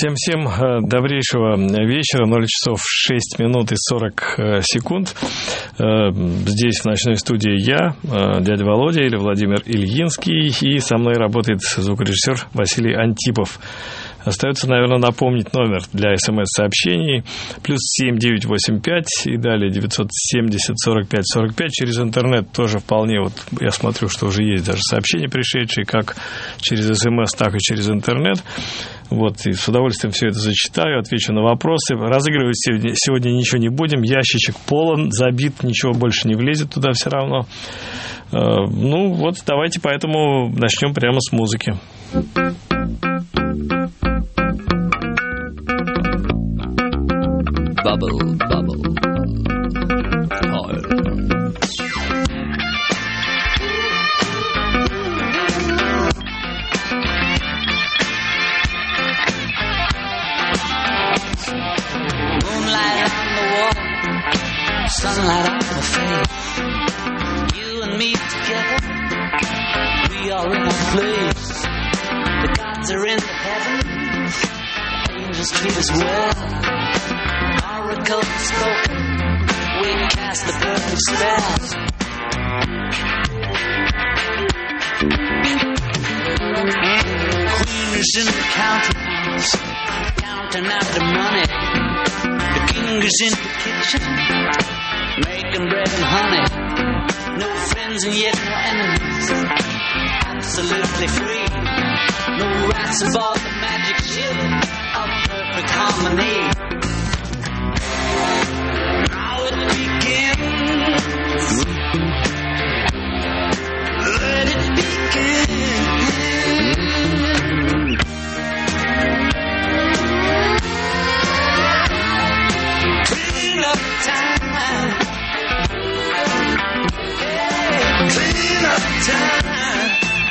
Всем добрейшего вечера, 0 часов 6 минут и 40 секунд. Здесь в ночной студии я, дядя Володя или Владимир Ильинский, и со мной работает звукорежиссер Василий Антипов. Остается, наверное, напомнить номер для СМС-сообщений. +7 985 и далее 970 45 45. Через интернет тоже вполне, вот я смотрю, что уже есть даже сообщения пришедшие, как через СМС, так и через интернет. Вот, и с удовольствием все это зачитаю, отвечу на вопросы. Разыгрывать сегодня ничего не будем. Ящичек полон, забит, ничего больше не влезет туда все равно. Ну вот, давайте поэтому начнем прямо с музыки. Bubble, bubble, oil. Moonlight on the wall, sunlight on the face. You and me together, we are in a place. The gods are in the heavens, angels treat us well. Oracles spoken, we cast the perfect spell. Queen is in the counterhouse, counting out the money. The king is in the kitchen, making bread and honey. No friends and yet no enemies, absolutely free. No rats aboard the magic ship of perfect harmony. Now it begins. Let it begin. Clean up time. Hey, clean up time.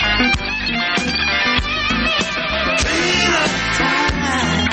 Clean up time.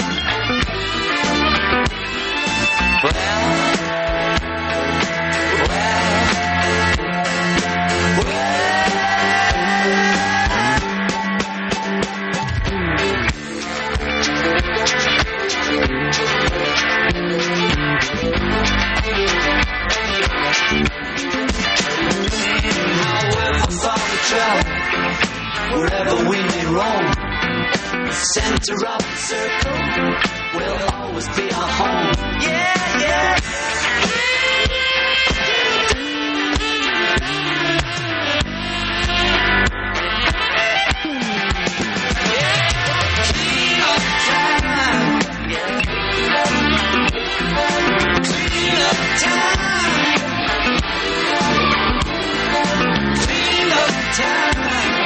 Wherever we may roam, the center of the circle will always be our home. Yeah, yeah. Clean up time. Clean up time. Clean up time.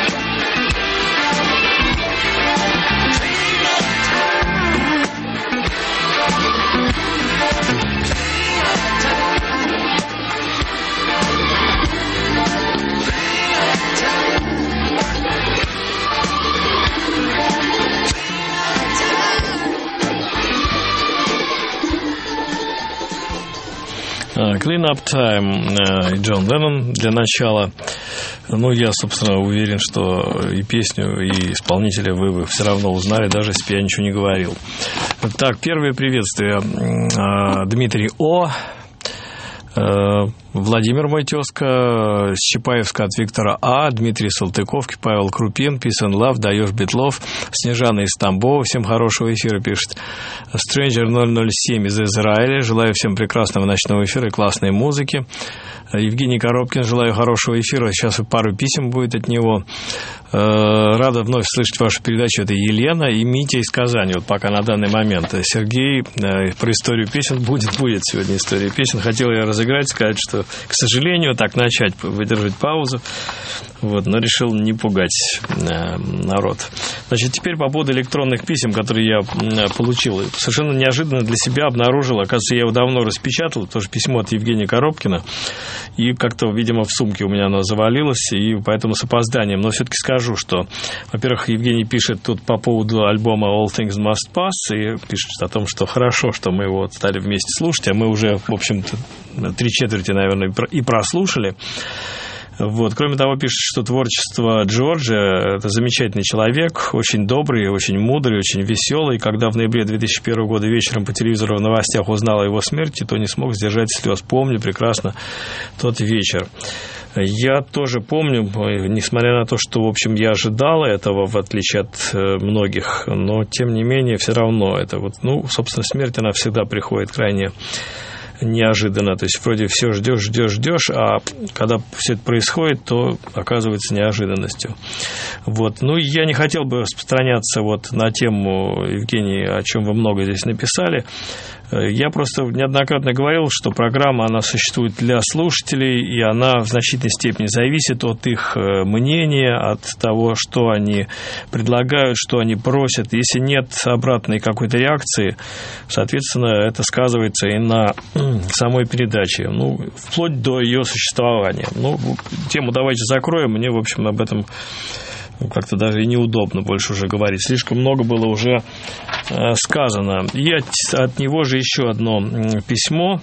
Clean Up Time, Джон Леннон для начала. Ну, я, собственно, уверен, что и песню, и исполнителя вы все равно узнали, даже если бы я ничего не говорил. Так, первое приветствие. Дмитрий О. Владимир мой тезка, Чапаевска от Виктора А, Дмитрий Салтыковки, Павел Крупин, Peace and Love, Даешь Бетлов, Снежана из Тамбова, всем хорошего эфира, пишет Stranger 007 из Израиля, желаю всем прекрасного ночного эфира и классной музыки. Евгений Коробкин, желаю хорошего эфира, сейчас пару писем будет от него. Рада вновь слышать вашу передачу, это Елена и Митя из Казани, вот пока на данный момент. Сергей, про историю песен будет сегодня история песен, хотел я разыграть, сказать, что, к сожалению, так начать, выдержать паузу, вот, но решил не пугать народ. Значит, теперь по поводу электронных писем, которые я получил. Совершенно неожиданно для себя обнаружил, оказывается, я его давно распечатал, тоже письмо от Евгения Коробкина, и как-то, видимо, в сумке у меня оно завалилось, и поэтому с опозданием. Но все-таки скажу, что, во-первых, Евгений пишет тут по поводу альбома All Things Must Pass, и пишет о том, что хорошо, что мы его стали вместе слушать, а мы уже, в общем-то, 3/4, наверное, и прослушали. Вот. Кроме того, пишет, что творчество Джорджа – это замечательный человек, очень добрый, очень мудрый, очень веселый. Когда в ноябре 2001 года вечером по телевизору в новостях узнал о его смерти, то не смог сдержать слез. Помню прекрасно тот вечер. Я тоже помню, несмотря на то, что, в общем, я ожидал этого, в отличие от многих, но, тем не менее, все равно это вот, собственно, смерть, она всегда приходит крайне неожиданно. То есть, вроде все ждешь, а когда все это происходит, то оказывается неожиданностью. Вот. Я не хотел бы распространяться вот на тему, Евгений, о чем вы много здесь написали. Я просто неоднократно говорил, что программа, она существует для слушателей, и она в значительной степени зависит от их мнения, от того, что они предлагают, что они просят. Если нет обратной какой-то реакции, соответственно, это сказывается и на самой передаче, вплоть до ее существования. Тему давайте закроем, мне, в общем, об этом как-то даже и неудобно больше уже говорить. Слишком много было уже сказано. И от него же еще одно письмо.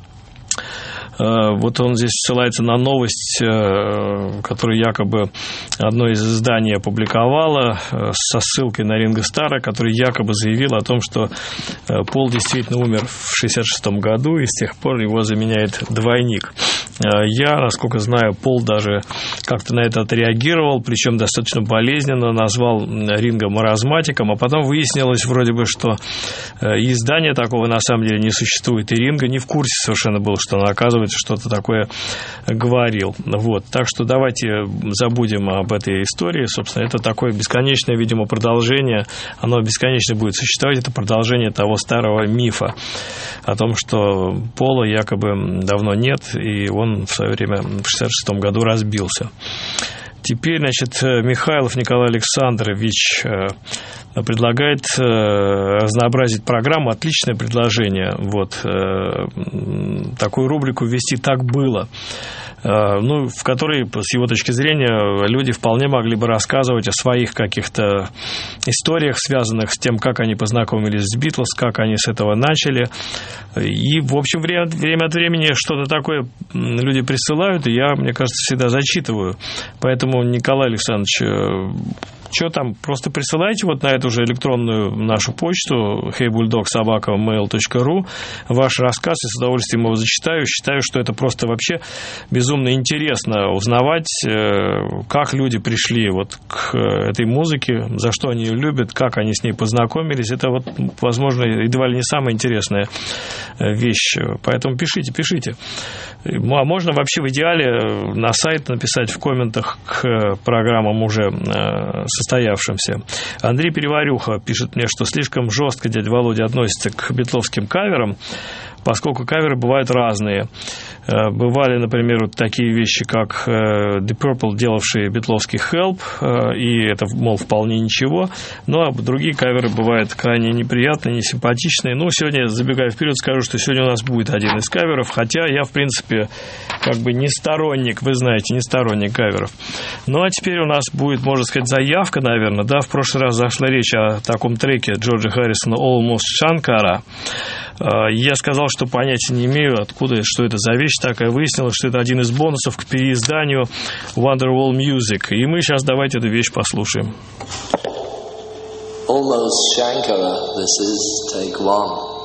Вот он здесь ссылается на новость, которую якобы одно из изданий опубликовало со ссылкой на Ринго Старра, который якобы заявил о том, что Пол действительно умер в 1966 году, и с тех пор его заменяет двойник. Я, насколько знаю, Пол даже как-то на это отреагировал, причем достаточно болезненно, назвал Ринго маразматиком, а потом выяснилось вроде бы, что издания такого на самом деле не существует, и Ринго не в курсе совершенно был, что он, оказывается, что-то такое говорил. Вот. Так что давайте забудем об этой истории. Собственно, это такое бесконечное, видимо, продолжение. Оно бесконечно будет существовать. Это продолжение того старого мифа о том, что Пола якобы давно нет, и он в свое время в 1966 году разбился. Теперь, Михайлов Николай Александрович предлагает разнообразить программу. Отличное предложение. Вот. Такую рубрику ввести «Так было», в которой, с его точки зрения, люди вполне могли бы рассказывать о своих каких-то историях, связанных с тем, как они познакомились с Битлз, как они с этого начали. И, в общем, время от времени что-то такое люди присылают, и я, мне кажется, всегда зачитываю. Поэтому, Николай Александрович, что там, просто присылайте вот на эту же электронную нашу почту heybulldog@mail.ru ваш рассказ, и с удовольствием его зачитаю. Считаю, что это просто вообще безумно интересно узнавать, как люди пришли вот к этой музыке, за что они ее любят, как они с ней познакомились. Это вот, возможно, едва ли не самая интересная вещь. Поэтому пишите. А можно вообще в идеале на сайт написать в комментах к программам уже состоявшимся. Андрей Переварюха пишет мне, что слишком жестко дядя Володя относится к битловским каверам, поскольку каверы бывают разные. Бывали, например, вот такие вещи, как Deep Purple, делавшие битловский Help, и это, мол, вполне ничего. Но другие каверы бывают крайне неприятные, несимпатичные. Сегодня, забегая вперед, скажу, что сегодня у нас будет один из каверов, хотя я, в принципе, как бы не сторонник, вы знаете, не сторонник каверов. А теперь у нас будет, можно сказать, заявка, наверное, да, в прошлый раз зашла речь о таком треке Джорджа Харрисона «Almost Shankara». Я сказал, что понятия не имею, откуда, что это за вещь такая. Выяснилось, что это один из бонусов к переизданию Wonderwall Music. И мы сейчас давайте эту вещь послушаем. Almost Shankara, this is take one.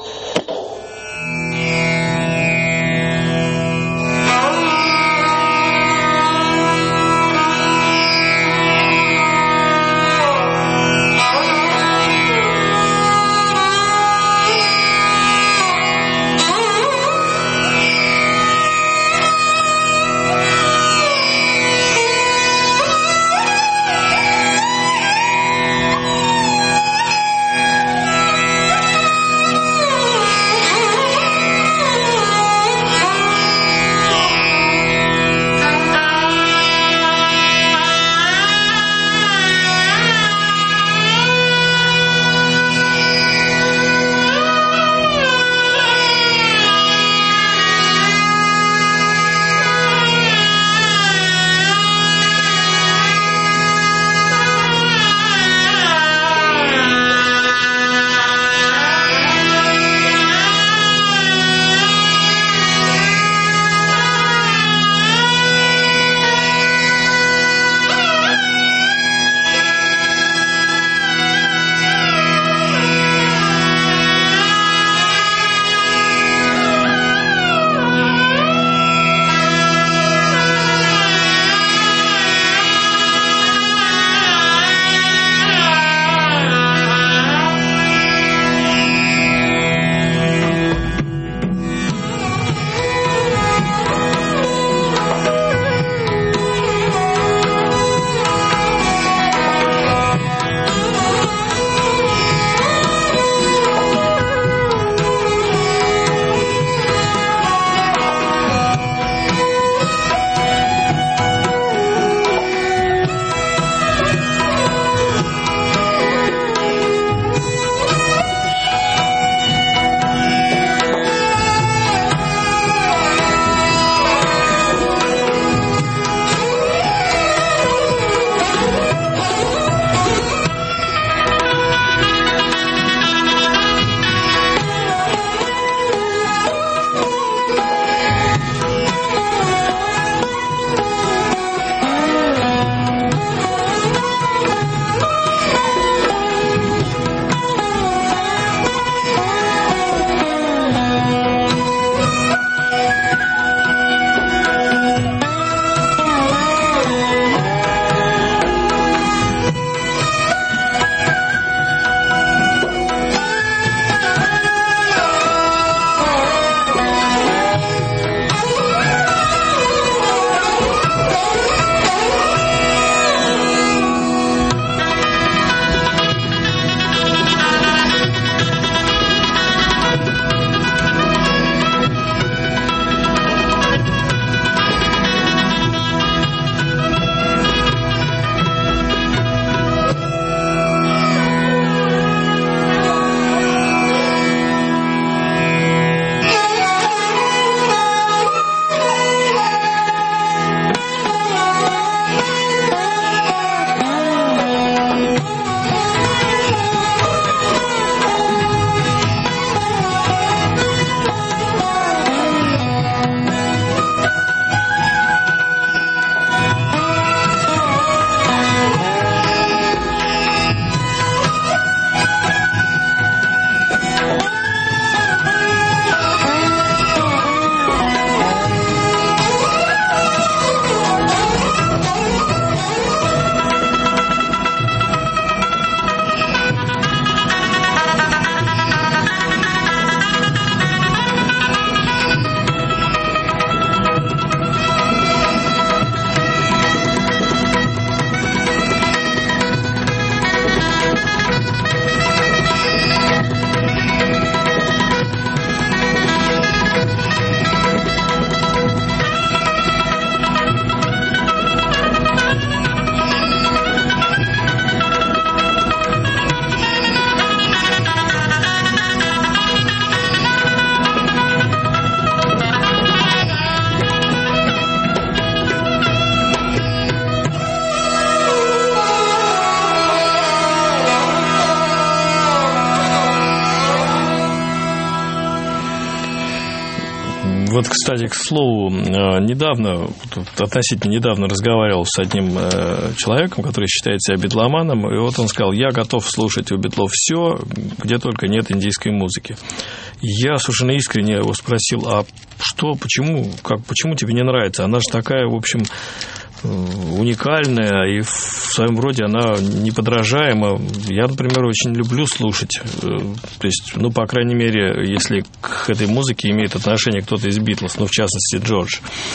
Вот, кстати, к слову, относительно недавно разговаривал с одним человеком, который считает себя битломаном, и вот он сказал: я готов слушать у Битлов все, где только нет индийской музыки. Я совершенно искренне его спросил: а что, почему тебе не нравится? Она же такая, в общем, уникальная, и в своем роде она неподражаема. Я, например, очень люблю слушать. То есть, по крайней мере, если к этой музыке имеет отношение кто-то из Битлз, в частности, Джордж.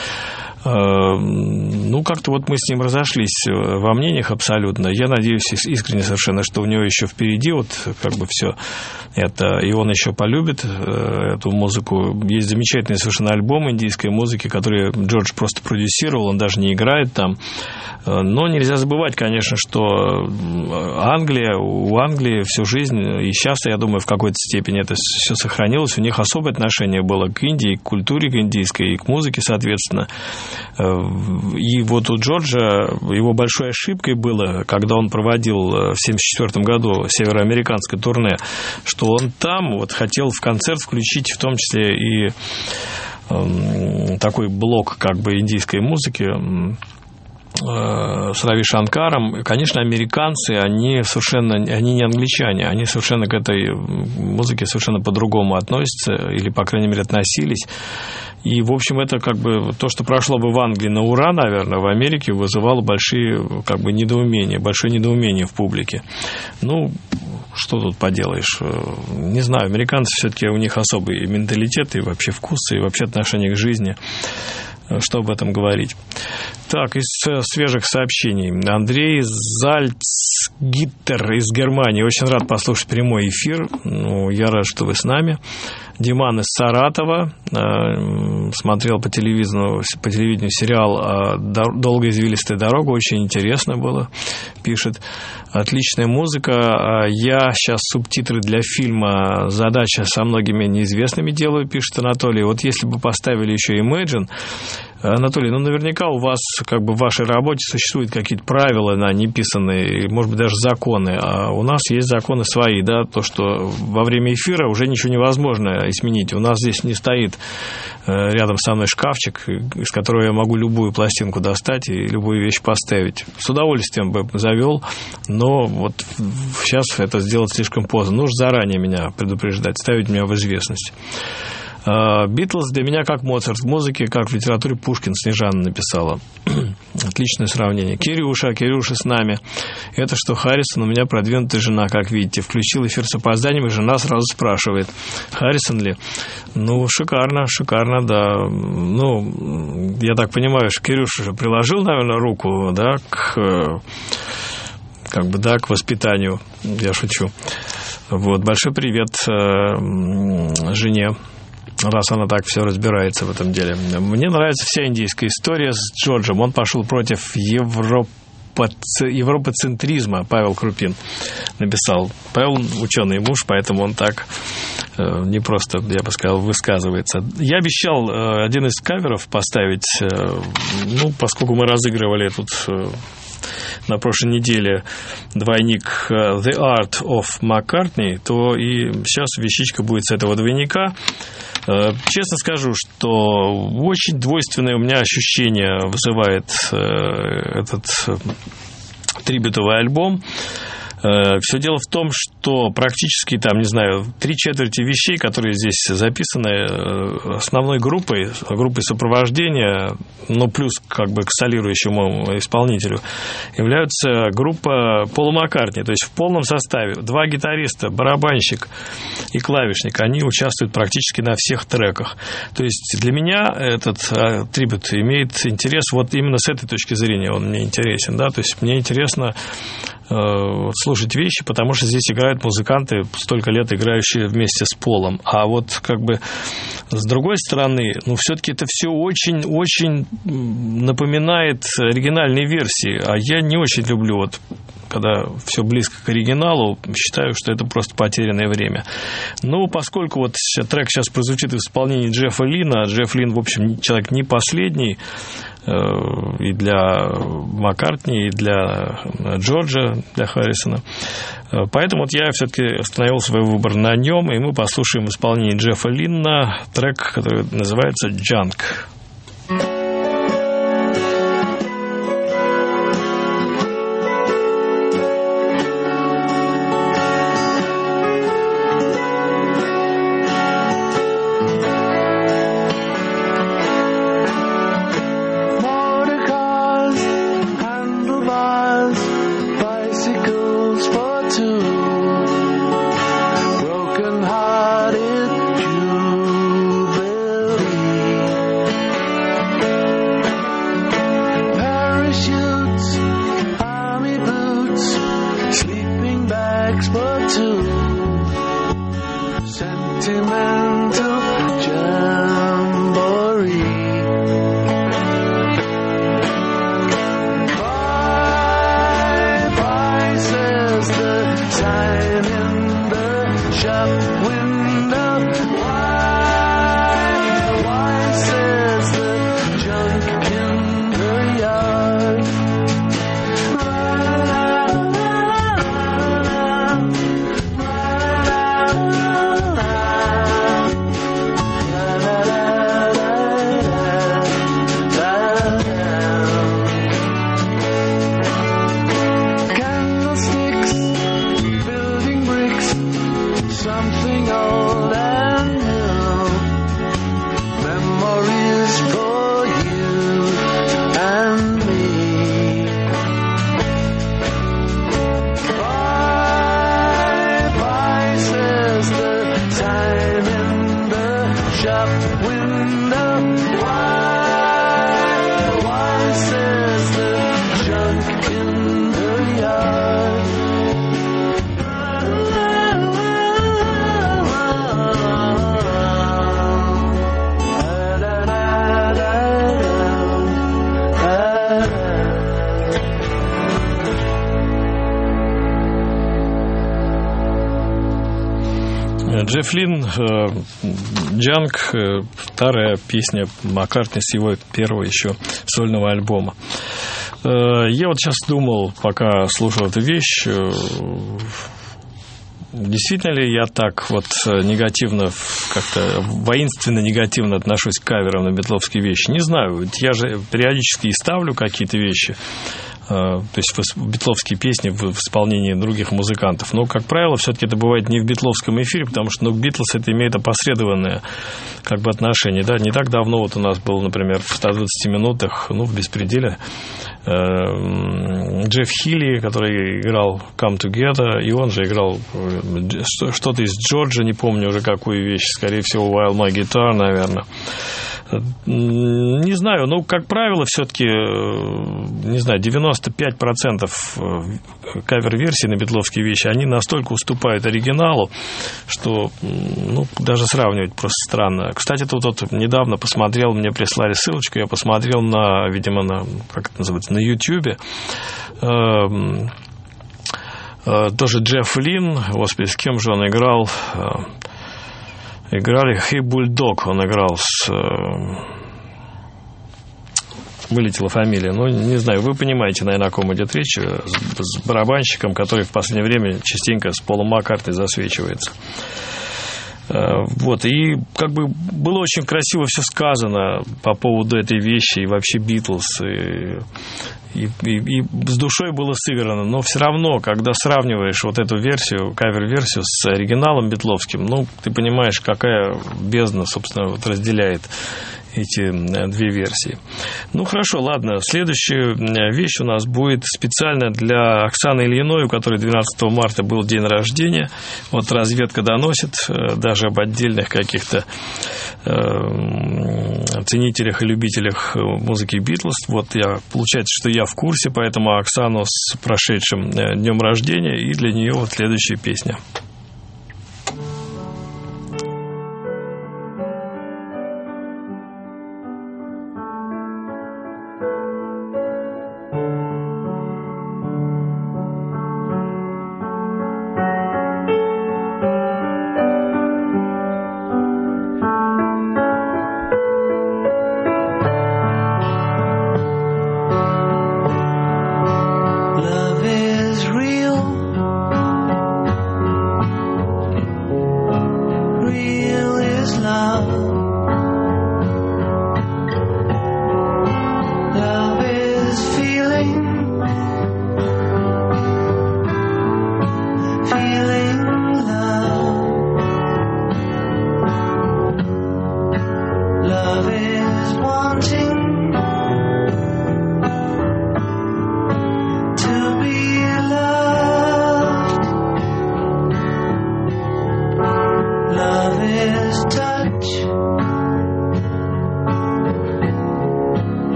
Как-то вот мы с ним разошлись во мнениях абсолютно. Я надеюсь искренне совершенно, что у него еще впереди все это, и он еще полюбит эту музыку. Есть замечательный совершенно альбом индийской музыки, который Джордж просто продюсировал, он даже не играет там. Но нельзя забывать, конечно, что у Англии всю жизнь, и сейчас, я думаю, в какой-то степени это все сохранилось, у них особое отношение было к Индии, к культуре индийской, и к музыке, соответственно. И вот у Джорджа его большой ошибкой было, когда он проводил в 1974 году североамериканское турне, что он там хотел в концерт включить в том числе и такой блок индийской музыки с Рави Шанкаром. Конечно, американцы, они не англичане, они совершенно к этой музыке совершенно по-другому относятся, или, по крайней мере, относились. И, в общем, это то, что прошло бы в Англии на ура, наверное, в Америке вызывало большое недоумение в публике. Что тут поделаешь? Не знаю, американцы все-таки, у них особый менталитет и вообще вкус, и вообще отношение к жизни. Что об этом говорить? Так, из свежих сообщений. Андрей Зальцгиттер из Германии. Очень рад послушать прямой эфир. Я рад, что вы с нами. Диман из Саратова. Смотрел по телевидению сериал «Долгая извилистая дорога». Очень интересно было. Пишет. Отличная музыка. Я сейчас субтитры для фильма «Задача» со многими неизвестными делаю, пишет Анатолий. Вот если бы поставили еще Imagine, Анатолий, наверняка у вас в вашей работе существуют какие-то правила, неписанные, может быть, даже законы, а у нас есть законы свои, да, то, что во время эфира уже ничего невозможно изменить. У нас здесь не стоит рядом со мной шкафчик, из которого я могу любую пластинку достать и любую вещь поставить. С удовольствием бы завел, но вот сейчас это сделать слишком поздно. Нужно заранее меня предупреждать, ставить меня в известность. Битлз для меня как Моцарт в музыке, как в литературе Пушкин, Снежана написала. Отличное сравнение. Кирюша с нами. Это что, Харрисон, у меня продвинутая жена, как видите. Включил эфир с опозданием, и жена сразу спрашивает: Харрисон ли? Шикарно, да. Я так понимаю, что Кирюша же приложил, наверное, руку, да, к воспитанию. Я шучу. Большой привет жене, раз она так все разбирается в этом деле. Мне нравится вся индийская история с Джорджем. Он пошел против европоцентризма, Павел Крупин написал. Павел ученый муж, поэтому он так не просто, я бы сказал, высказывается. Я обещал один из каверов поставить, поскольку мы разыгрывали тут на прошлой неделе двойник The Art of McCartney, то и сейчас вещичка будет с этого двойника. Честно скажу, что очень двойственное у меня ощущение вызывает этот трибютовый альбом. Все дело в том, что практически, 3/4 вещей, которые здесь записаны основной группой сопровождения, плюс к солирующему исполнителю, являются группа Пола Маккартни, то есть в полном составе. 2 гитариста, барабанщик и клавишник, они участвуют практически на всех треках. То есть для меня этот трибют имеет интерес именно с этой точки зрения, он мне интересен, да, то есть мне интересно слушать вещи, потому что здесь играют музыканты, столько лет играющие вместе с Полом. А с другой стороны, все-таки это все очень-очень напоминает оригинальные версии. А я не очень люблю, когда все близко к оригиналу, считаю, что это просто потерянное время. Поскольку трек сейчас прозвучит в исполнении Джеффа Лина, а Джефф Лин, в общем, человек не последний, и для Маккартни, и для Джорджа, для Харрисона. Поэтому вот я все-таки остановил свой выбор на нем, и мы послушаем исполнение Джеффа Линна, трек, который называется «Junk». Джефф Линн, «Джанк», старая песня Маккартни с его первого еще сольного альбома. Я вот сейчас думал, пока слушал эту вещь, действительно ли я так вот негативно, как-то воинственно негативно отношусь к каверам на битловские вещи? Не знаю, ведь я же периодически и ставлю какие-то вещи, то есть битловские песни в исполнении других музыкантов. Но, как правило, все-таки это бывает не в битловском эфире, потому что Битлз это имеет опосредованное как бы отношение. Да? Не так давно вот у нас был, например, в 120 минутах, в «Беспределе», Джефф Хилли, который играл «Come Together», и он же играл что-то из Джорджа, не помню уже какую вещь, скорее всего, «While My Guitar», наверное. Не знаю, как правило, все-таки, не знаю, 95% кавер-версий на битловские вещи, они настолько уступают оригиналу, что, даже сравнивать просто странно. Кстати, тут недавно посмотрел, мне прислали ссылочку, я посмотрел видимо, как это называется, на YouTube, тоже Джефф Линн, господи, с кем же он играл? Играли «Hey Bulldog», он играл вылетела фамилия, не знаю, вы понимаете, наверное, о ком идет речь, с барабанщиком, который в последнее время частенько с Полом Маккартни засвечивается. Вот, и как бы было очень красиво все сказано по поводу этой вещи и вообще Битлз, и с душой было сыграно, но все равно, когда сравниваешь вот эту версию, кавер-версию с оригиналом битловским, ты понимаешь, какая бездна, собственно, разделяет эти две версии. Хорошо, ладно. Следующая вещь у нас будет специально для Оксаны Ильиной, у которой 12 марта был день рождения. Вот разведка доносит даже об отдельных каких-то ценителях и любителях музыки Битлз. Вот получается, что я в курсе, поэтому Оксану с прошедшим днем рождения, и для нее вот следующая песня.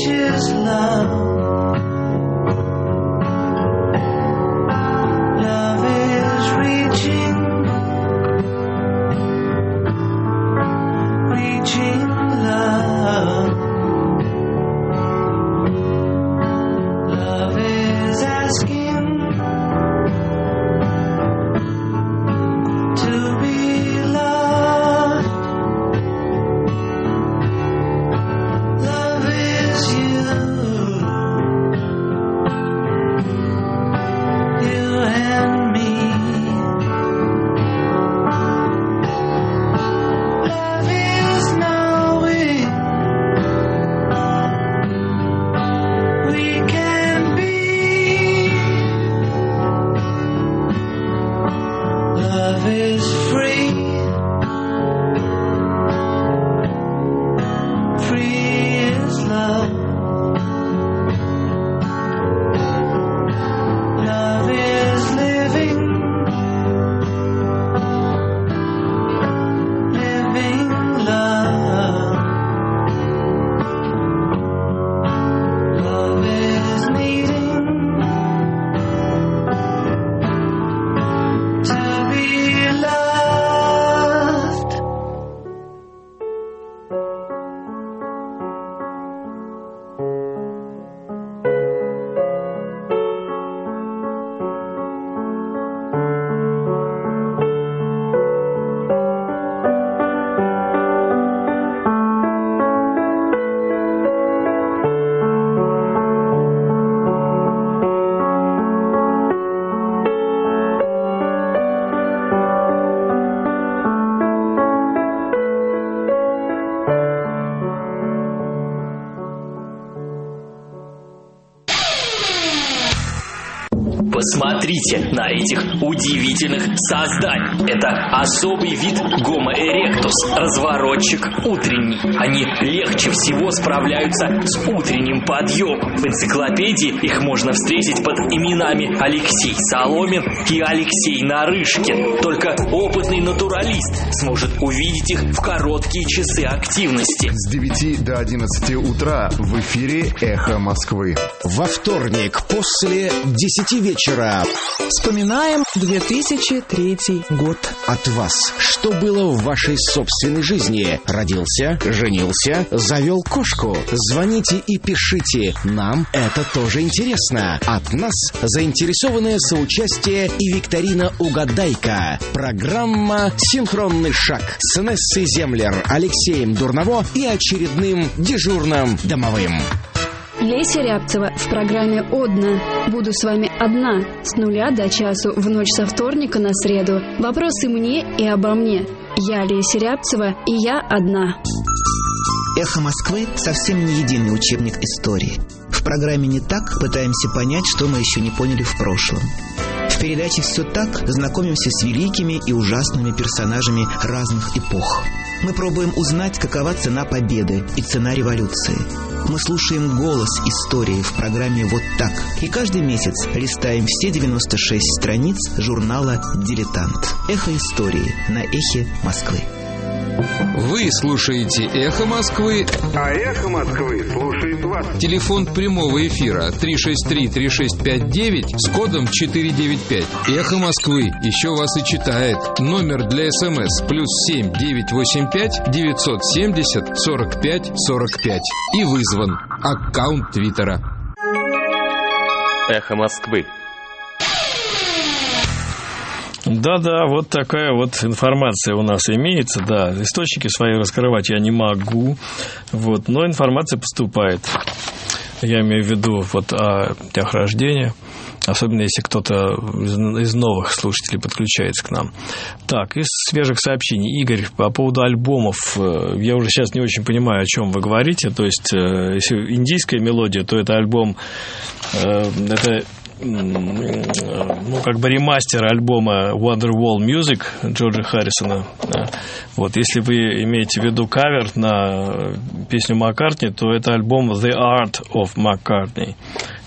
reaches love. Love is reaching love. Love is asking to be loved. Love is you and me. Love is knowing we can be. Love is free. Free is love. Love is living. Living love. Love is needing to be loved. Посмотрите на этих удивительных созданий. Это особый вид Homo erectus, разворотчик утренний. Они легче всего справляются с утренним подъемом. В энциклопедии их можно встретить под именами Алексей Соломин и Алексей Нарышкин. Только опытный натуралист сможет увидеть их в короткие часы активности. С 9 до 11 утра в эфире «Эхо Москвы». Во вторник после 10 вечера вспоминаем 2003 год. От вас что было в вашей собственной жизни? Родился, женился, завел кошку? Звоните и пишите. Нам это тоже интересно. От нас заинтересованное соучастие и викторина «Угадайка». Программа «Синхронный шаг» с Нессой Землер, Алексеем Дурново и очередным дежурным домовым. Леся Рябцева в программе «Одна». Буду с вами одна с 0 до часу в ночь со вторника на среду. Вопросы мне и обо мне. Я Леся Рябцева, и я одна. «Эхо Москвы» совсем не единый учебник истории. В программе «Не так» пытаемся понять, что мы еще не поняли в прошлом. В передаче «Все так» знакомимся с великими и ужасными персонажами разных эпох. Мы пробуем узнать, какова цена победы и цена революции. Мы слушаем голос истории в программе «Вот так». И каждый месяц листаем все 96 страниц журнала «Дилетант». «Эхо истории» на «Эхе Москвы». Вы слушаете «Эхо Москвы», а «Эхо Москвы» слушает вас. Телефон прямого эфира 363-3659 с кодом 495. «Эхо Москвы» еще вас и читает. Номер для СМС +7 985 970 45 45. И вызван. Аккаунт Твиттера. «Эхо Москвы». Да-да, вот такая вот информация у нас имеется, да. Источники свои раскрывать я не могу, вот, но информация поступает. Я имею в виду вот о днях рождения, особенно если кто-то из новых слушателей подключается к нам. Так, из свежих сообщений. Игорь, по поводу альбомов, я уже сейчас не очень понимаю, о чем вы говорите. То есть, если индийская мелодия, то это альбом, это... как бы ремастер альбома Wonderwall Music Джорджа Харрисона. Вот, если вы имеете в виду кавер на песню Маккартни, то это альбом The Art of McCartney.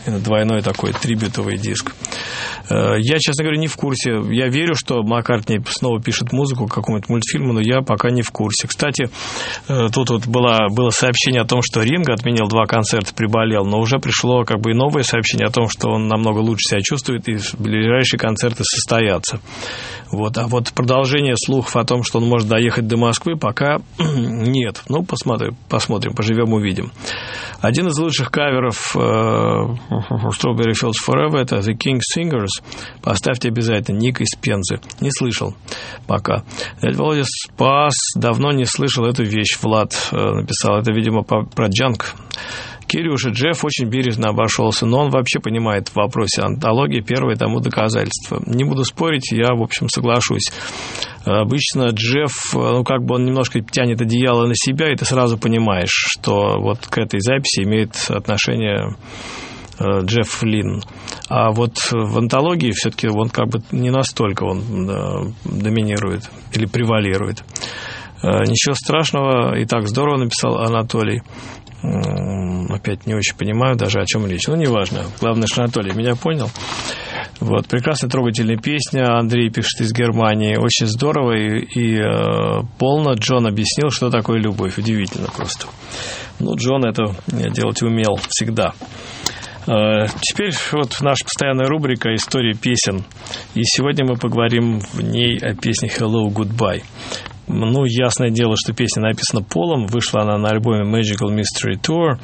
Это двойной такой трибютовый диск. Я, честно говоря, не в курсе. Я верю, что Маккартни снова пишет музыку к какому-нибудь мультфильму, но я пока не в курсе. Кстати, тут вот было сообщение о том, что Ринго отменил 2 концерта, приболел, но уже пришло как бы и новое сообщение о том, что он намного лучше себя чувствует, и ближайшие концерты состоятся. Вот. А вот продолжение слухов о том, что он может доехать до Москвы, пока нет. Ну, посмотрим, поживем, увидим. Один из лучших каверов Strawberry Fields Forever — это The King Singers. Поставьте обязательно. Ник из Пензы. Не слышал пока. Дядя Володя Спас. Давно не слышал эту вещь. Влад написал. Это, видимо, про джанк. Кирюша, Джефф очень бережно обошелся, но он вообще понимает в вопросе антологии, первое тому доказательство. Не буду спорить, я, в общем, соглашусь. Обычно Джефф, как бы он немножко тянет одеяло на себя, и ты сразу понимаешь, что вот к этой записи имеет отношение Джефф Линн. А вот в антологии все-таки он как бы не настолько он доминирует или превалирует. Ничего страшного, и так здорово написал Анатолий. Опять не очень понимаю даже, о чем речь. Ну, неважно. Главное, что Анатолий меня понял. Вот, прекрасная трогательная песня. Андрей пишет из Германии. Очень здорово и полно Джон объяснил, что такое любовь. Удивительно просто. Ну, Джон это делать умел всегда. Теперь вот наша постоянная рубрика «История песен». И сегодня мы поговорим в ней о песне «Hello, Goodbye». Ну, ясное дело, что песня написана Полом. Вышла она на альбоме Magical Mystery Tour.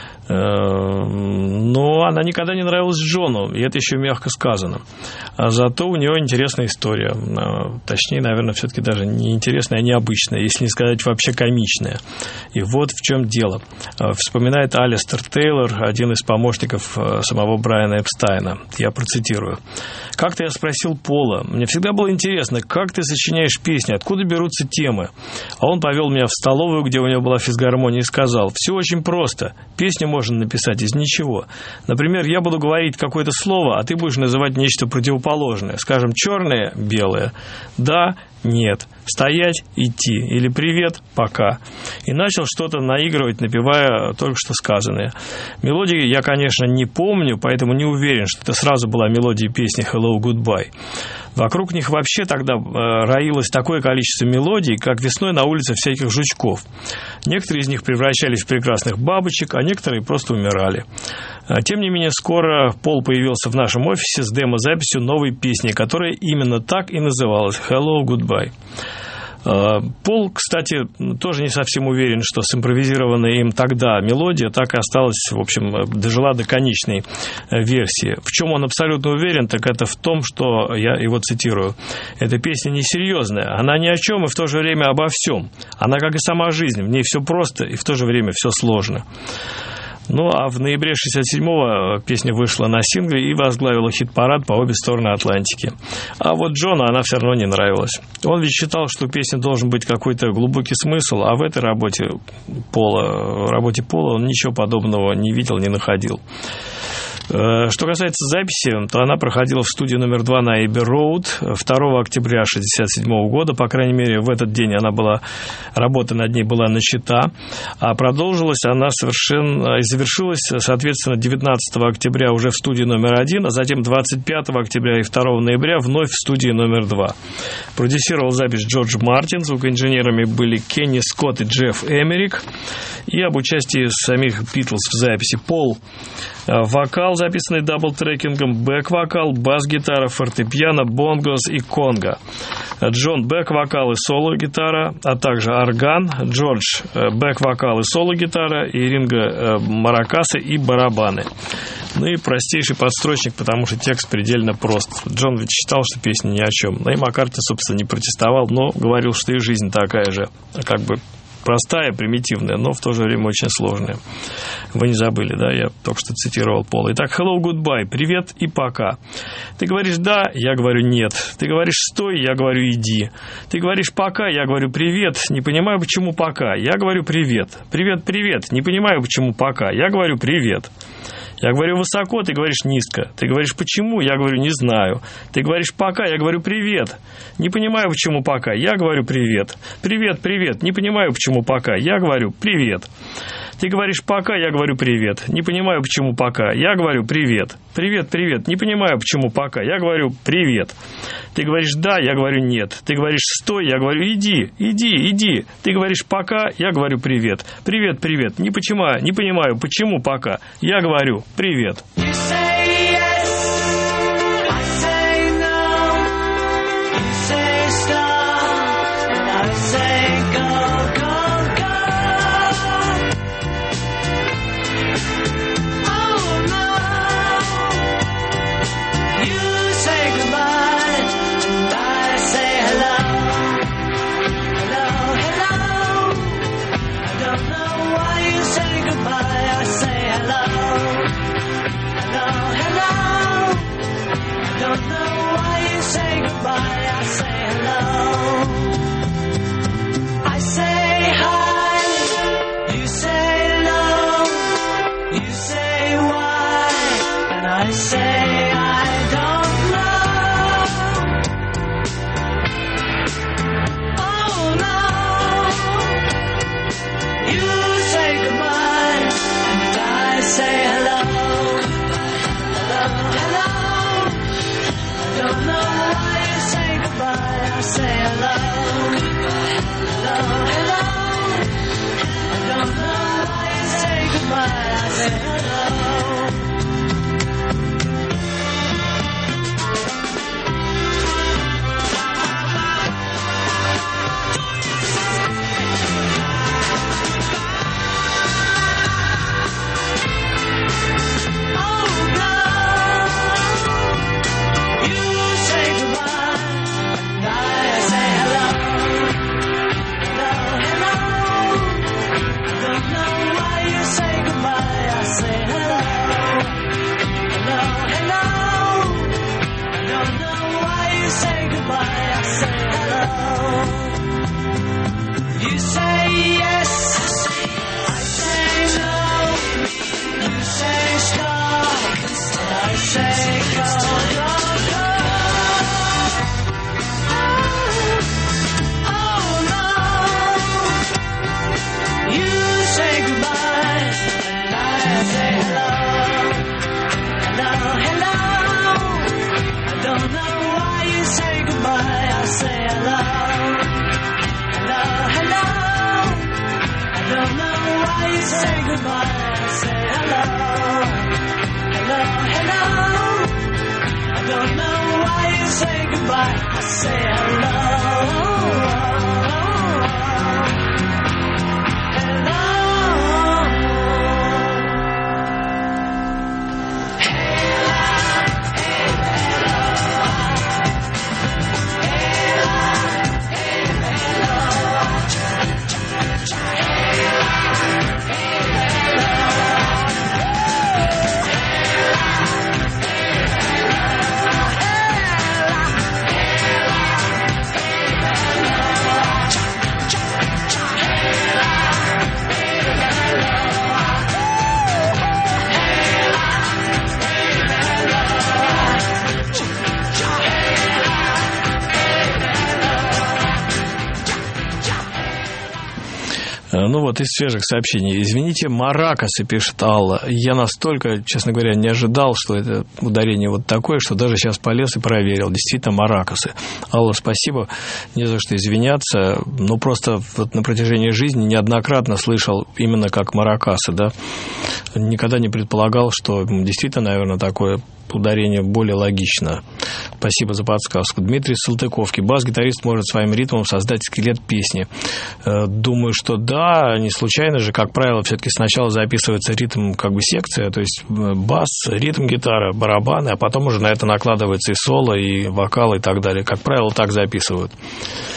Но она никогда не нравилась Джону, и это еще мягко сказано. А зато у нее интересная история. Точнее, наверное, все-таки даже не интересная, а необычная, если не сказать вообще комичная. И вот в чем дело. Вспоминает Алистер Тейлор, один из помощников самого Брайана Эпстайна. Я процитирую. «Как-то я спросил Пола, мне всегда было интересно, как ты сочиняешь песни, откуда берутся темы? А он повел меня в столовую, где у него была физгармония, и сказал, все очень просто, песню можно написать из ничего. Например, я буду говорить какое-то слово, а ты будешь называть нечто противоположное. Скажем, черное, белое. Да, нет. Стоять, идти. Или привет, пока. И начал что-то наигрывать, напевая только что сказанное. Мелодии я, конечно, не помню, поэтому не уверен, что это сразу была мелодия песни «Hello, Goodbye». Вокруг них вообще тогда роилось такое количество мелодий, как весной на улице всяких жучков. Некоторые из них превращались в прекрасных бабочек, а некоторые просто умирали. Тем не менее, скоро Пол появился в нашем офисе с демо-записью новой песни, которая именно так и называлась «Hello, Goodbye». Пол, кстати, тоже не совсем уверен, что симпровизированная им тогда мелодия так и осталась, в общем, дожила до конечной версии. В чем он абсолютно уверен, так это в том, что, я его цитирую, «Эта песня несерьезная, она ни о чем и в то же время обо всем. Она, как и сама жизнь, в ней все просто и в то же время все сложно». Ну, а в ноябре 67-го песня вышла на сингле и возглавила хит-парад по обе стороны Атлантики. А вот Джону она все равно не нравилась. Он ведь считал, что у песни должен быть какой-то глубокий смысл, а в этой работе Пола он ничего подобного не видел, не находил. Что касается записи, то она проходила в студии номер 2 на Эйби-Роуд 2 октября 1967 года. По крайней мере, в этот день работа над ней была начата. А продолжилась она и завершилась, соответственно, 19 октября уже в студии номер 1, а затем 25 октября и 2 ноября вновь в студии номер 2. Продюсировал запись Джордж Мартин, звукоинженерами были Кенни Скотт и Джефф Эмерик. И об участии самих Битлз в записи Пол вокал, записанный дабл-трекингом, бэк-вокал, бас-гитара, фортепиано, бонгос и конго. Джон бэк-вокал и соло-гитара, а также орган, Джордж бэк-вокал и соло-гитара, и Ринго маракасы и барабаны. Ну и простейший подстрочник, потому что текст предельно прост. Джон ведь считал, что песня ни о чем. Ну и Маккартни, собственно, не протестовал, но говорил, что и жизнь такая же, как бы простая, примитивная, но в то же время очень сложная. Вы не забыли, да? Я только что цитировал Пола. Итак, hello, goodbye, привет и пока. Ты говоришь «да», я говорю «нет». Ты говоришь «стой», я говорю «иди». Ты говоришь «пока», я говорю «привет». Не понимаю, почему «пока». Я говорю «привет». «Привет, привет». Не понимаю, почему «пока». Я говорю «привет». Я говорю высоко, ты говоришь низко. Ты говоришь почему? Я говорю не знаю. Ты говоришь пока, я говорю привет. Не понимаю, почему пока. Я говорю привет. Привет, привет. Не понимаю, почему пока. Я говорю привет. Ты говоришь пока, я говорю привет. Не понимаю, почему пока. Я говорю привет. Привет, привет. Не понимаю, почему пока. Я говорю привет. Ты говоришь да, я говорю нет. Ты говоришь стой, я говорю иди, иди, иди. Ты говоришь пока, я говорю привет. Привет, привет. Не понимаю, почему пока. Я говорю привет. Ну вот, из свежих сообщений. Извините, маракасы, пишет Алла. Я настолько, честно говоря, не ожидал, что это ударение вот такое, что даже сейчас полез и проверил. Действительно, маракасы. Алла, спасибо. Не за что извиняться. Ну, просто вот на протяжении жизни неоднократно слышал именно как маракасы, да. Никогда не предполагал, что действительно, наверное, такое ударение более логично. Спасибо за подсказку. Дмитрий Салтыковки. Бас-гитарист может своим ритмом создать скелет песни. Думаю, что да, не случайно же, как правило, все-таки сначала записывается ритм, как бы секция, то есть бас, ритм, гитара, барабаны, а потом уже на это накладывается и соло, и вокал, и так далее. Как правило, так записывают.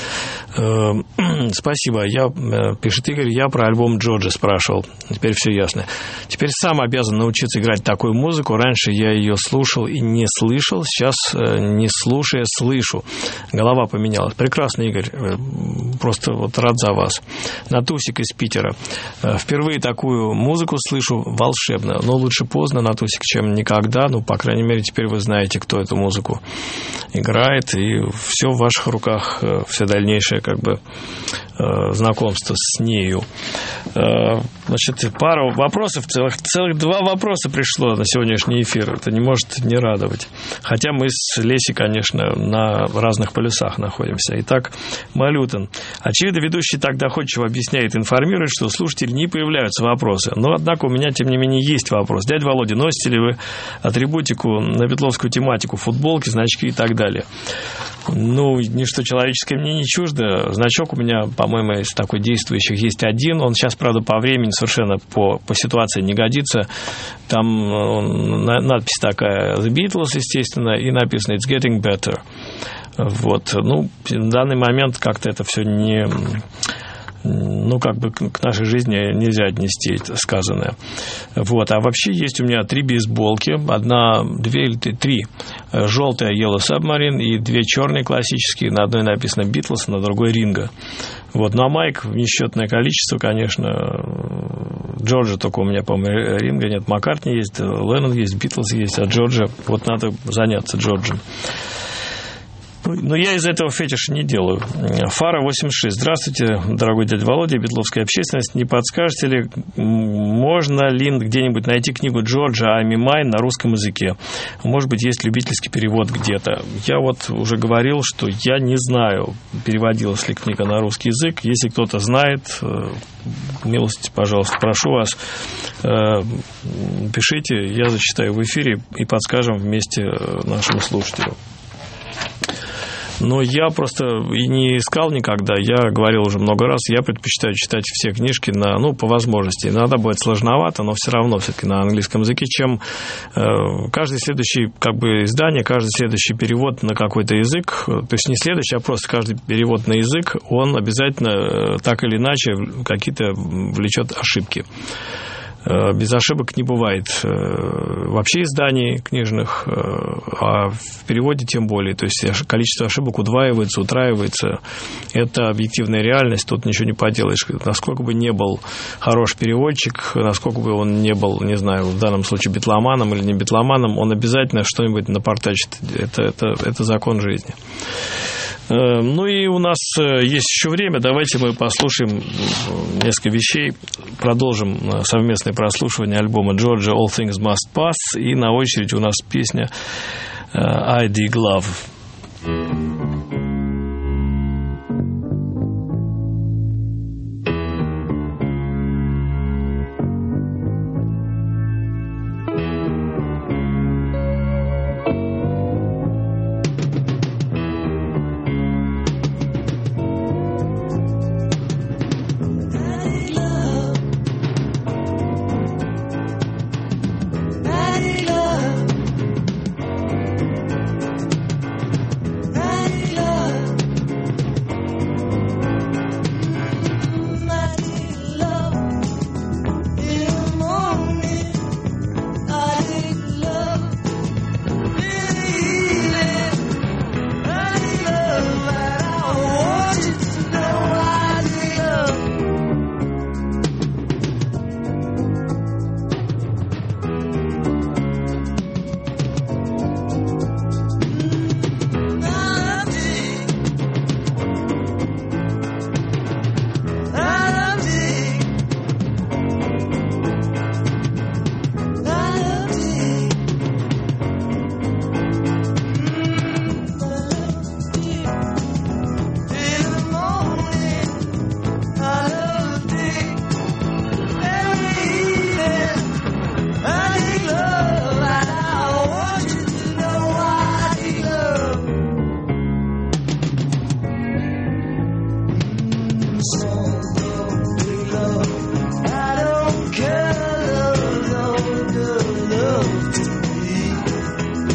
Спасибо. Пишет Игорь, я про альбом Джорджа спрашивал. Теперь все ясно. Теперь сам обязан научиться играть такую музыку. Раньше я ее слушал и не слышал. Сейчас, не слушая, слышу. Голова поменялась. Прекрасно, Игорь. Просто вот рад за вас. Натусик из Питера. Впервые такую музыку слышу волшебно. Но лучше поздно, Натусик, чем никогда. Ну, по крайней мере, теперь вы знаете, кто эту музыку играет. И все в ваших руках, все дальнейшее как бы знакомство с нею. Значит, пару вопросов, целых 2 вопроса пришло на сегодняшний эфир. Это не может не радовать. Хотя мы с Лесей, конечно, на разных полюсах находимся. Итак, Малютин. Очевидно, ведущий так доходчиво объясняет, информирует, что у слушателей не появляются вопросы. Но, однако, у меня, тем не менее, есть вопрос. Дядя Володя, носите ли вы атрибутику на битловскую тематику, футболки, значки и так далее? Ну, ничто человеческое мне не чуждо. Значок у меня, по-моему, из такой действующих есть один. Он сейчас, правда, по времени совершенно по ситуации не годится. Там надпись такая The Beatles, естественно, и написано It's getting better. Вот. Ну, в данный момент как-то это все не... Ну, как бы к нашей жизни нельзя отнести сказанное. Вот. А вообще есть у меня 3 бейсболки. 2 или 3. Желтая Yellow Submarine и 2 черные классические. На одной написано Beatles, на другой Ringo. Вот. Ну, а майк несчетное количество, конечно. Джорджа только у меня, по-моему, Ринго нет. Маккартни есть, Леннон есть, Битлз есть, а Джорджа... Вот надо заняться Джорджем. Но я из этого фетиша не делаю. Фара 86. Здравствуйте, дорогой дядя Володя, битловская общественность. Не подскажете ли, можно ли где-нибудь найти книгу Джорджа «I'm Mine» на русском языке? Может быть, есть любительский перевод где-то. Я вот уже говорил, что я не знаю, переводилась ли книга на русский язык. Если кто-то знает, милости, пожалуйста, прошу вас, пишите, я зачитаю в эфире и подскажем вместе нашему слушателю. Но я просто и не искал никогда. Я говорил уже много раз, я предпочитаю читать все книжки по возможности. Иногда будет сложновато, но все равно все-таки на английском языке, чем каждый следующий издание, каждый следующий перевод на какой-то язык, то есть не следующий, а просто каждый перевод на язык, он обязательно так или иначе какие-то влечет ошибки. Без ошибок не бывает вообще изданий книжных, а в переводе тем более. То есть количество ошибок удваивается, утраивается. Это объективная реальность, тут ничего не поделаешь. Насколько бы не был хороший переводчик, насколько бы он не был, не знаю, в данном случае битломаном или не битломаном, он обязательно что-нибудь напортачит. Это закон жизни. Ну и у нас есть еще время. Давайте мы послушаем несколько вещей. Продолжим совместное прослушивание альбома Джорджа All Things Must Pass. И на очереди у нас песня I Dig Love.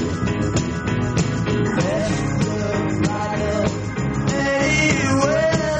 Anywhere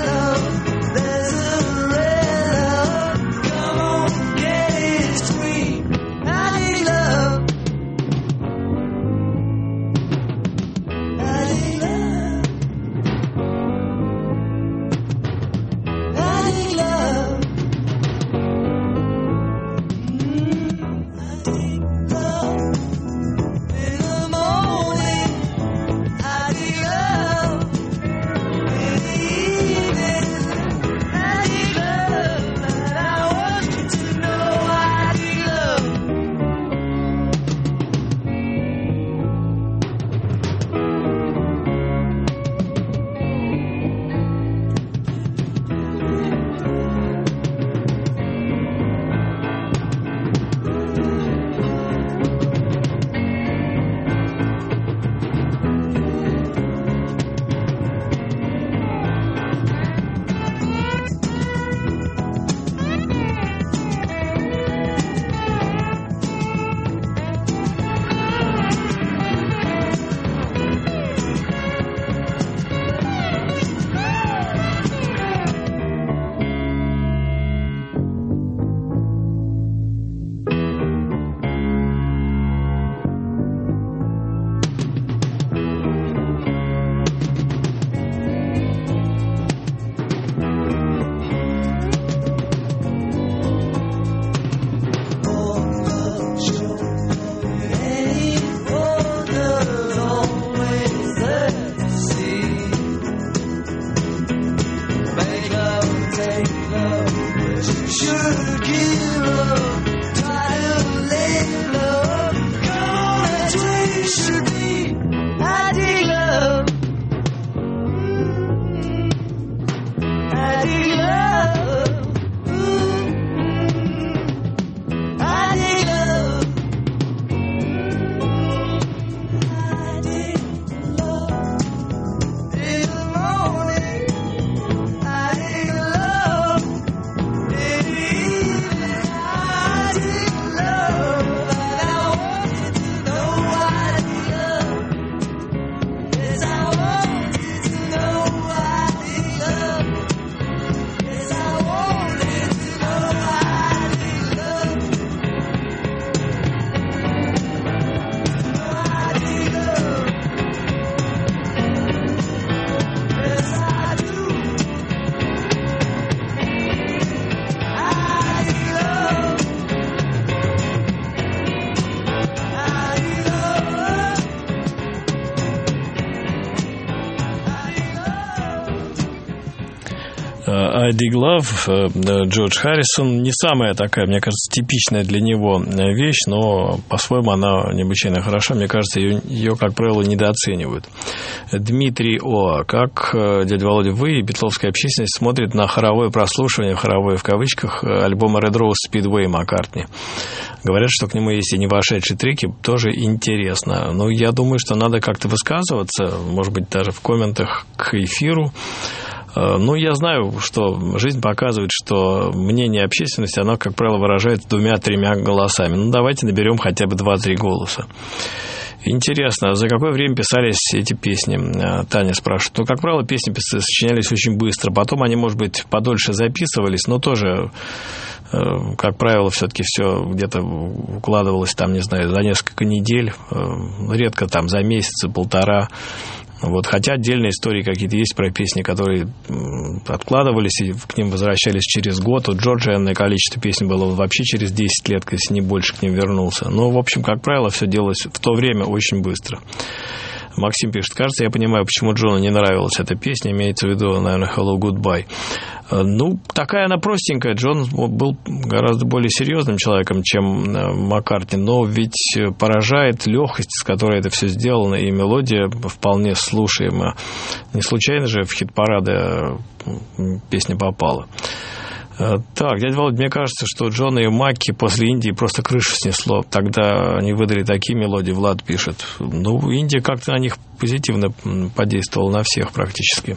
I Dig Love, Джордж Харрисон. Не самая такая, мне кажется, типичная для него вещь, но по-своему она необычайно хороша. Мне кажется, ее, как правило, недооценивают. Дмитрий О. Как, дядя Володя, вы и битловская общественность смотрит на хоровое прослушивание, хоровое в кавычках, альбома Red Rose Speedway Маккартни? Говорят, что к нему есть и не вошедшие треки, тоже интересно. Но я думаю, что надо как-то высказываться, может быть, даже в комментах к эфиру. Ну, я знаю, что жизнь показывает, что мнение общественности, оно, как правило, выражается 2-3 голосами. Ну, давайте наберем хотя бы 2-3 голоса. Интересно, за какое время писались эти песни? Таня спрашивает. Ну, как правило, песни сочинялись очень быстро. Потом они, может быть, подольше записывались, но тоже, как правило, все-таки все где-то укладывалось там, не знаю, за несколько недель, редко там за месяц, полтора. Вот, хотя отдельные истории какие-то есть про песни, которые откладывались и к ним возвращались через год. У Джорджа энное количество песен было вообще через 10 лет, если не больше, к ним вернулся. Но, в общем, как правило, все делалось в то время очень быстро. Максим пишет, кажется, я понимаю, почему Джону не нравилась эта песня, имеется в виду, наверное, Hello, Goodbye. Ну, такая она простенькая. Джон был гораздо более серьезным человеком, чем Маккартни, но ведь поражает легкость, с которой это все сделано, и мелодия вполне слушаема. Не случайно же в хит-парады песня попала. Так, дядя Володя, мне кажется, что Джона и Макки после Индии просто крышу снесло. Тогда они выдали такие мелодии, Влад пишет. Ну, Индия как-то на них позитивно подействовала, на всех практически.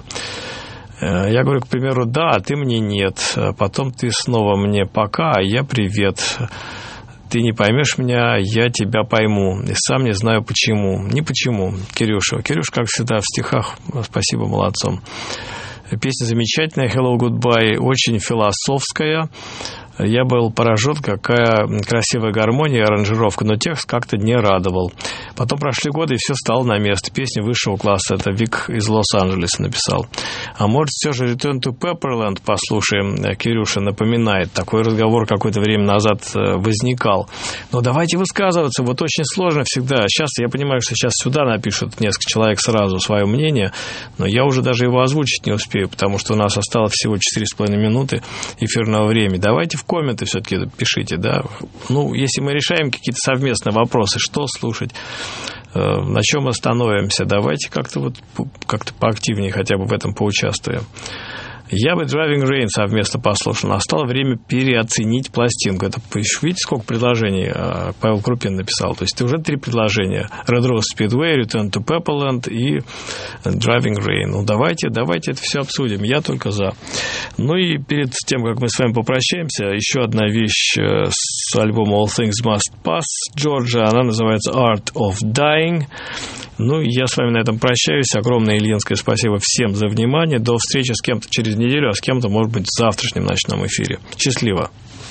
Я говорю, к примеру, да, а ты мне нет. Потом ты снова мне пока, а я привет. Ты не поймешь меня, я тебя пойму. И сам не знаю почему. Не почему, Кирюша. Кирюша, как всегда, в стихах. Спасибо, молодцом. Песня замечательная, Hello, Goodbye, очень философская. Я был поражен, какая красивая гармония и аранжировка, но текст как-то не радовал. Потом прошли годы, и все стало на место. Песня высшего класса, это Вик из Лос-Анджелеса написал. А может, все же Return to Pepperland послушаем, Кирюша напоминает. Такой разговор какое-то время назад возникал. Но давайте высказываться, вот очень сложно всегда. Сейчас я понимаю, что сейчас сюда напишут несколько человек сразу свое мнение, но я уже даже его озвучить не успею, потому что у нас осталось всего 4,5 минуты эфирного времени. Давайте в комменты все-таки пишите, да. Ну, если мы решаем какие-то совместные вопросы, что слушать, на чем остановимся, давайте как-то поактивнее хотя бы в этом поучаствуем. Я бы Driving Rain совместно послушал. Настало время переоценить пластинку. Это, видите, сколько предложений Павел Крупин написал. То есть это уже 3 предложения. Red Rose Speedway, Return to Pepperland и Driving Rain. Ну, давайте это все обсудим. Я только за. Ну и перед тем, как мы с вами попрощаемся, еще одна вещь с альбома All Things Must Pass Джорджа. Она называется Art of Dying. Ну, я с вами на этом прощаюсь. Огромное ильинское спасибо всем за внимание. До встречи с кем-то через неделю, а с кем-то, может быть, в завтрашнем ночном эфире. Счастливо!